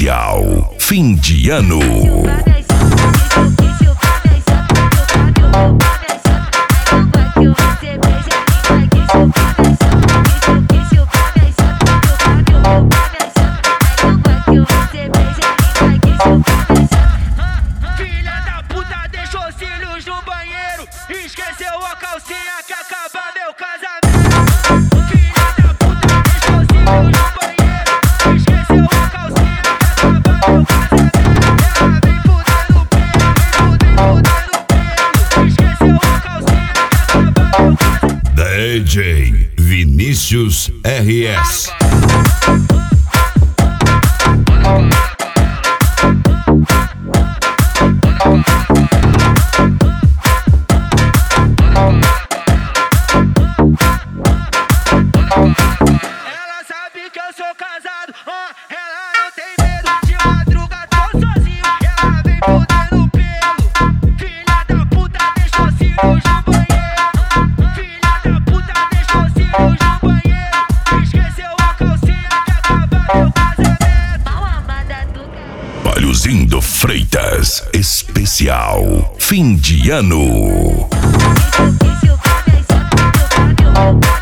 especial fim de ano. Filha da puta deixou cílios no banheiro, esqueceu a calcinha que acaba meu casamento. Filha da puta deixou cílios no banheiro, esqueceu a calcinha que acaba meu casamento. Ela vem fudendo pelo, esqueceu a calcinha que acaba meu casamento. DJ Vinícius RS. Ela sabe que eu sou casado, ela não tem medo de madruga, tô sozinho. Ela vem fudendo pelo, filha da puta deixou cílios no banheiro. Filha da puta deixou cílios no banheiro, esqueceu a calcinha que acaba meu casamento. Mal amada do Palhozindo Freitas, especial fim de ano. Isso,